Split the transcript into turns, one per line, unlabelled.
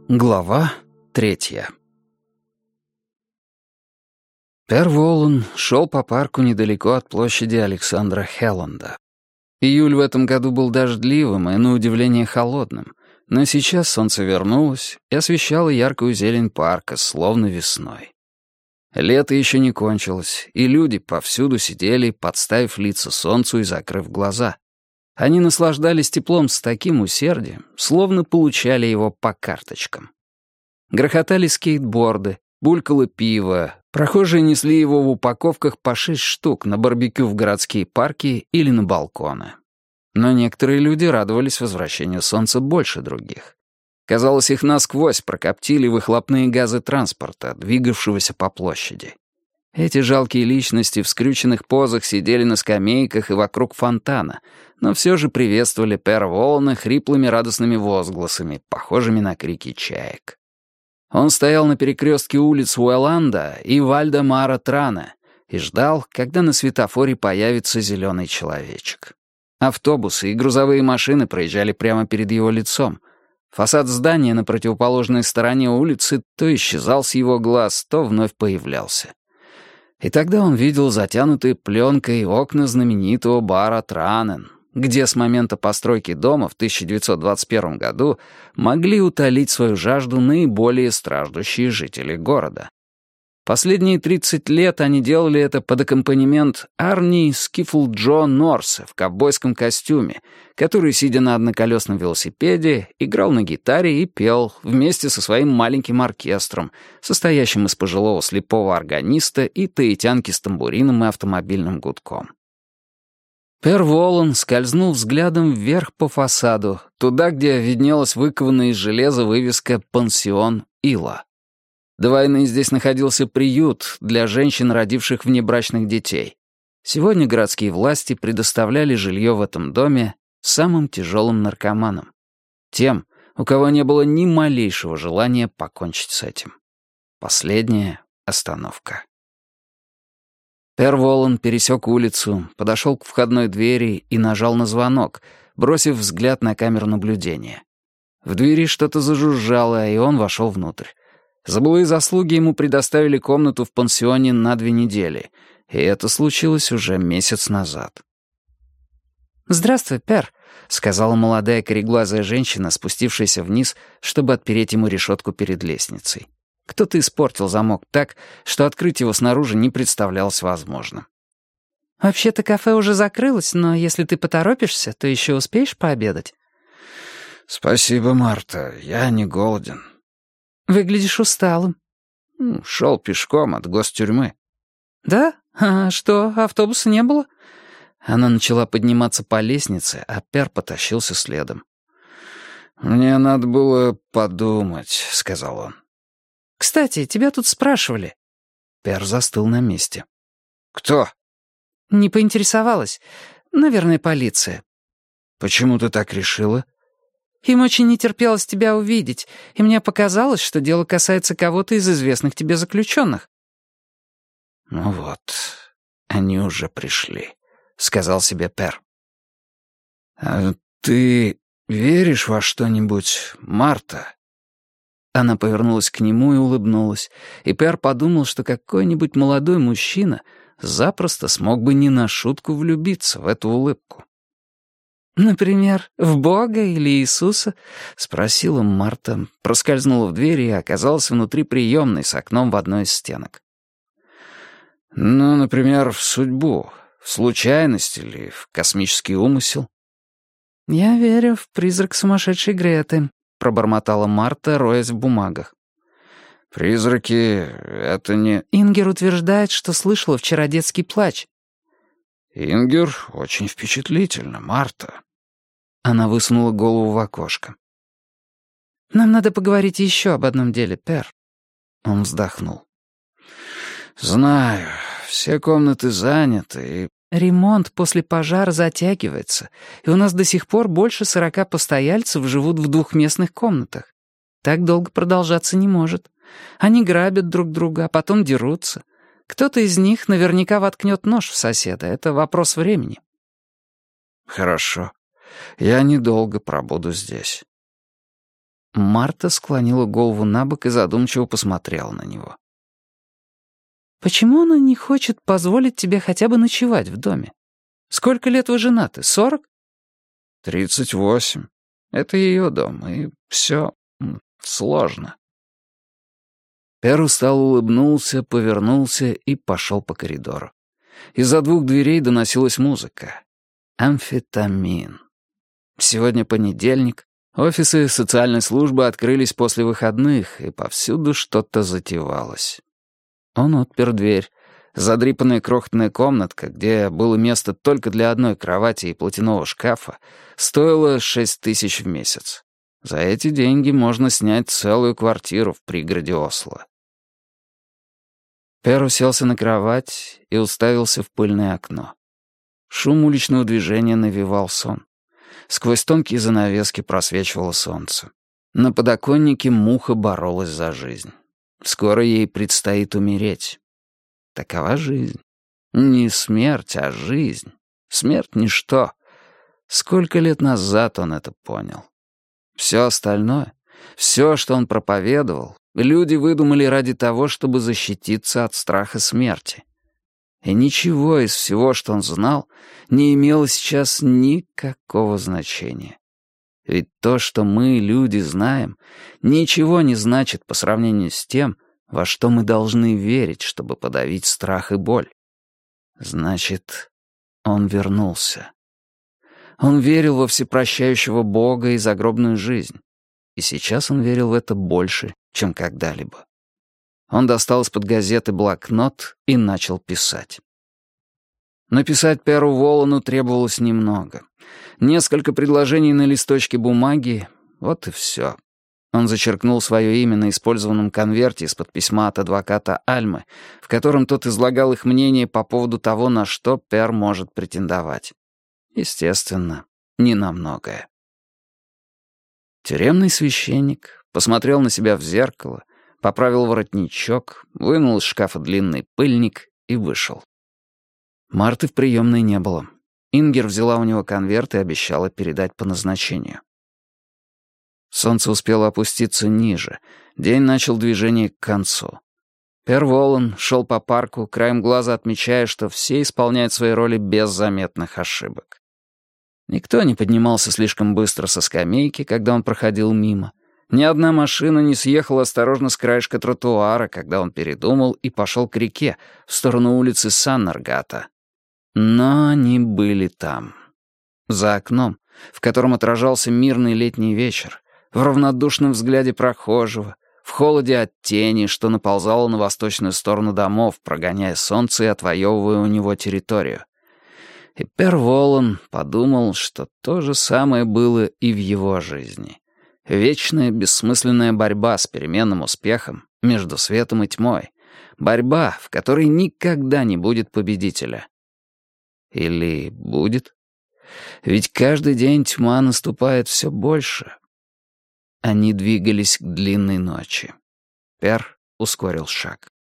Глава 3. Пер Волан шел по парку недалеко от площади Александра Хелланда. Июль в этом году был дождливым и, на удивление, холодным, но сейчас солнце вернулось и освещало яркую зелень парка, словно весной. Лето еще не кончилось, и люди повсюду сидели, подставив лица солнцу и закрыв глаза. Они наслаждались теплом с таким усердием, словно получали его по карточкам. Грохотали скейтборды, булькало пиво, прохожие несли его в упаковках по 6 штук на барбекю в городские парки или на балконы. Но некоторые люди радовались возвращению солнца больше других. Казалось, их насквозь прокоптили выхлопные газы транспорта, двигавшегося по площади. Эти жалкие личности в скрюченных позах сидели на скамейках и вокруг фонтана, но все же приветствовали Пера Волана хриплыми радостными возгласами, похожими на крики чаек. Он стоял на перекрестке улиц Уэланда и Вальдемара Трана и ждал, когда на светофоре появится зеленый человечек. Автобусы и грузовые машины проезжали прямо перед его лицом. Фасад здания на противоположной стороне улицы то исчезал с его глаз, то вновь появлялся. И тогда он видел затянутые пленкой окна знаменитого бара «Транен», где с момента постройки дома в 1921 году могли утолить свою жажду наиболее страждущие жители города. Последние 30 лет они делали это под аккомпанемент Арни Скифл Джо Норса в ковбойском костюме, который, сидя на одноколесном велосипеде, играл на гитаре и пел вместе со своим маленьким оркестром, состоящим из пожилого слепого органиста и таитянки с тамбурином и автомобильным гудком. Пер Волан скользнул взглядом вверх по фасаду, туда, где виднелась выкованная из железа вывеска «Пансион Ила». До войны здесь находился приют для женщин, родивших внебрачных детей. Сегодня городские власти предоставляли жилье в этом доме самым тяжелым наркоманам. Тем, у кого не было ни малейшего желания покончить с этим. Последняя остановка. Пер Волан пересек улицу, подошел к входной двери и нажал на звонок, бросив взгляд на камеру наблюдения. В двери что-то зажужжало, и он вошел внутрь. За былые заслуги ему предоставили комнату в пансионе на 2 недели, и это случилось уже месяц назад. «Здравствуй, Пер», — сказала молодая кореглазая женщина, спустившаяся вниз, чтобы отпереть ему решетку перед лестницей. Кто-то испортил замок так, что открыть его снаружи не представлялось возможным. «Вообще-то кафе уже закрылось, но если ты поторопишься, то еще успеешь пообедать». «Спасибо, Марта, я не голоден».
«Выглядишь усталым».
«Шел пешком от гостюрьмы».
«Да? А что, автобуса не было?»
Она начала подниматься по лестнице, а Пер потащился следом. «Мне надо было подумать», — сказал он.
«Кстати, тебя тут спрашивали».
Пер застыл на месте. «Кто?»
«Не поинтересовалась. Наверное, полиция».
«Почему ты так решила?»
«Им очень не терпелось тебя увидеть, и мне показалось, что дело касается кого-то из известных тебе заключенных».
«Ну вот, они уже пришли», — сказал себе Пер. «А ты веришь во что-нибудь, Марта?» Она повернулась к нему и улыбнулась, и Пер подумал, что какой-нибудь молодой мужчина запросто смог бы не на шутку влюбиться в эту улыбку.
«Например, в Бога или Иисуса?»
— спросила Марта, проскользнула в дверь и оказалась внутри приемной с окном в одной из стенок. «Ну, например, в судьбу, в случайность или в космический умысел?»
«Я верю в призрак сумасшедшей Греты», — пробормотала Марта, роясь в бумагах.
«Призраки — это не...»
«Ингер утверждает, что слышала вчера детский плач».
«Ингер очень впечатлительно, Марта». Она высунула голову в окошко.
«Нам надо поговорить еще об одном деле, Пер».
Он вздохнул. «Знаю, все комнаты заняты, и...»
«Ремонт после пожара затягивается, и у нас до сих пор больше 40 постояльцев живут в 2-местных комнатах. Так долго продолжаться не может. Они грабят друг друга, а потом дерутся. Кто-то из них наверняка воткнет нож в соседа. Это вопрос времени».
«Хорошо. Я недолго пробуду здесь». Марта склонила голову набок и задумчиво посмотрела на него.
«Почему она не хочет позволить тебе хотя бы ночевать в доме? Сколько лет вы женаты? 40?»
38. Это ее дом, и все сложно». Пер устало улыбнулся, повернулся и пошел по коридору. Из-за 2 дверей доносилась музыка. Амфетамин. Сегодня понедельник. Офисы социальной службы открылись после выходных, и повсюду что-то затевалось. Он отпер дверь. Задрипанная крохотная комнатка, где было место только для одной кровати и платяного шкафа, стоила 6 тысяч в месяц. За эти деньги можно снять целую квартиру в пригороде Осло. Пер уселся на кровать и уставился в пыльное окно. Шум уличного движения навевал сон. Сквозь тонкие занавески просвечивало солнце. На подоконнике муха боролась за жизнь. Скоро ей предстоит умереть. Такова жизнь. Не смерть, а жизнь. Смерть — ничто. Сколько лет назад он это понял? Все остальное, все, что он проповедовал, люди выдумали ради того, чтобы защититься от страха смерти. И ничего из всего, что он знал, не имело сейчас никакого значения. Ведь то, что мы, люди, знаем, ничего не значит по сравнению с тем, во что мы должны верить, чтобы подавить страх и боль. Значит, он вернулся. Он верил во всепрощающего Бога и загробную жизнь. И сейчас он верил в это больше, чем когда-либо. Он достал из-под газеты блокнот и начал писать. Написать Перу Волану требовалось немного. Несколько предложений на листочке бумаги — вот и все. Он зачеркнул свое имя на использованном конверте из-под письма от адвоката Альмы, в котором тот излагал их мнение по поводу того, на что Пер может претендовать. Естественно, не на многое. Тюремный священник посмотрел на себя в зеркало, поправил воротничок, вынул из шкафа длинный пыльник и вышел. Марты в приемной не было. Ингер взяла у него конверт и обещала передать по назначению. Солнце успело опуститься ниже. День начал движение к концу. Пер Волан шел по парку, краем глаза отмечая, что все исполняют свои роли без заметных ошибок. Никто не поднимался слишком быстро со скамейки, когда он проходил мимо. Ни одна машина не съехала осторожно с краешка тротуара, когда он передумал и пошел к реке, в сторону улицы Саннергата. Но они были там. За окном, в котором отражался мирный летний вечер, в равнодушном взгляде прохожего, в холоде от тени, что наползало на восточную сторону домов, прогоняя солнце и отвоевывая у него территорию. И Пер Волан подумал, что то же самое было и в его жизни. Вечная бессмысленная борьба с переменным успехом между светом и тьмой. Борьба, в которой никогда не будет победителя. Или будет? Ведь каждый день тьма наступает все больше. Они двигались к длинной ночи. Пер ускорил шаг.